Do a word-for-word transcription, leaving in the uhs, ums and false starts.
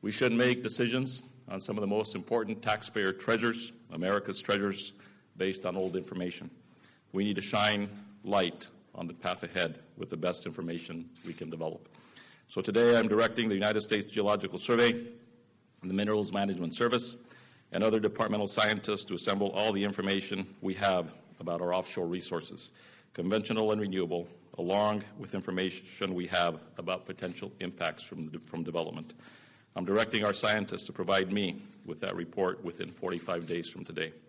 We should make decisions on some of the most important taxpayer treasures, America's treasures, based on old information. We need to shine light on the path ahead with the best information we can develop. So today I'm directing the United States Geological Survey and the Minerals Management Service and other departmental scientists to assemble all the information we have about our offshore resources, conventional and renewable, along with information we have about potential impacts from, the, from development. I'm directing our scientists to provide me with that report within forty-five days from today.